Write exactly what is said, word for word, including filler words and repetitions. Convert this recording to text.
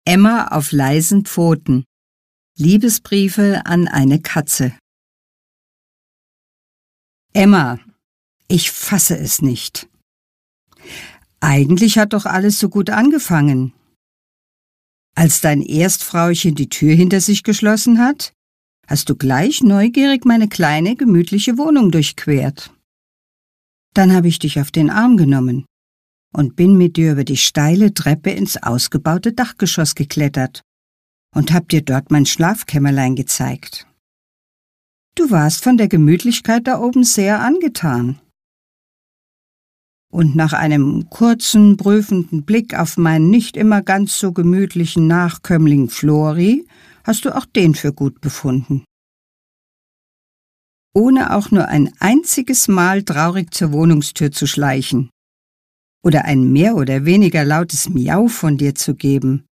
Emma auf leisen Pfoten. Liebesbriefe an eine Katze. Emma, ich fasse es nicht. Eigentlich hat doch alles so gut angefangen. Als dein Erstfrauchen die Tür hinter sich geschlossen hat, hast du gleich neugierig meine kleine, gemütliche Wohnung durchquert. Dann habe ich dich auf den Arm genommen und bin mit dir über die steile Treppe ins ausgebaute Dachgeschoss geklettert und hab dir dort mein Schlafkämmerlein gezeigt. Du warst von der Gemütlichkeit da oben sehr angetan. Und nach einem kurzen, prüfenden Blick auf meinen nicht immer ganz so gemütlichen Nachkömmling Flori hast du auch den für gut befunden. Ohne auch nur ein einziges Mal traurig zur Wohnungstür zu schleichen oder ein mehr oder weniger lautes Miau von dir zu geben,